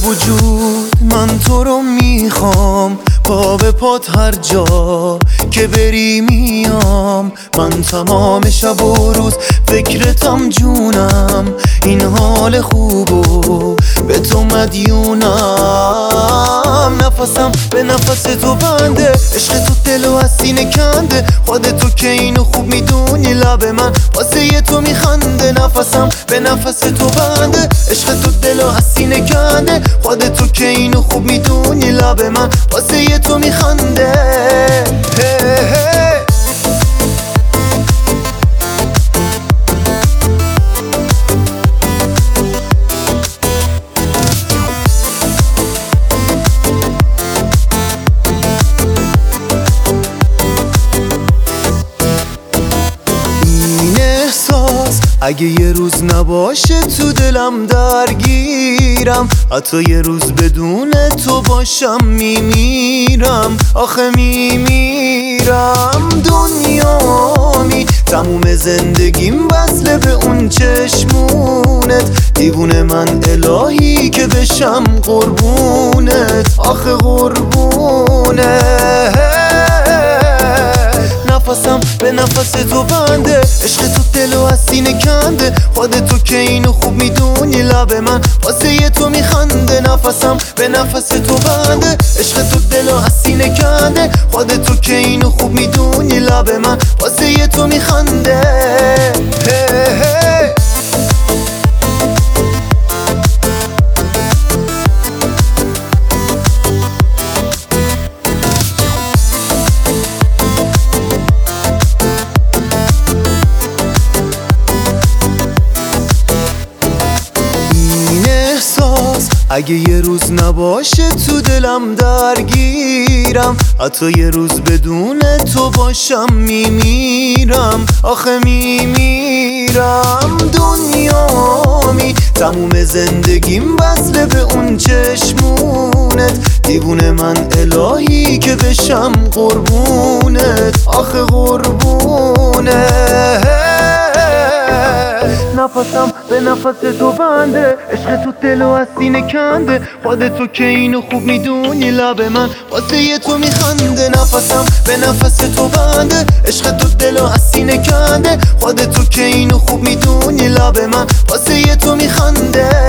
وجود من تو رو میخوام، پا به پات هر جا که بری میام. من تمام شب و روز فکرتم جونم، این حال خوبو به تو مدیونم. نفسم به نفس تو بنده، عشق تو دلو از سینه کنده. خودتو که اینو خوب میدونی، لب من واسه تو میخنده. نفسم به نفس تو بنده، عشق تو دلو از سینه کنده. خودتو که اینو خوب میدونی، لب من واسه تو میخنده. اگه یه روز نباشه تو دلم درگیرم، حتی یه روز بدون تو باشم میمیرم. آخه میمیرم. دنیامی تموم زندگیم وصله به اون چشمونت. دیوونه من الهی که بشم قربونت. آخه قربونت. نفسم به نفس تو بنده، عشق تو دلو از سینه کنده. خودتو که اینو خوب میدونی، لب من واسه تو میخنده. نفسم به نفس تو بنده، عشق تو دلو از سینه کنده. خودتو که اینو خوب میدونی، لب من واسه تو میخنده. اگه یه روز نباشه تو دلم درگیرم، حتی یه روز بدون تو باشم میمیرم. آخه میمیرم. دنیامی تموم زندگیم وصله به اون چشمونت. دیوونه من الهی که بشم قربونت. آخه قربونت. نفسم به نفس تو بنده، عشق تو دلو از سینه کنده. خودتو که اینو خوب میدونی، لب من واسه تو میخنده. نفسم به نفس تو بنده، عشق تو دلو از سینه کنده. خودتو که اینو خوب میدونی، لب من واسه تو میخنده.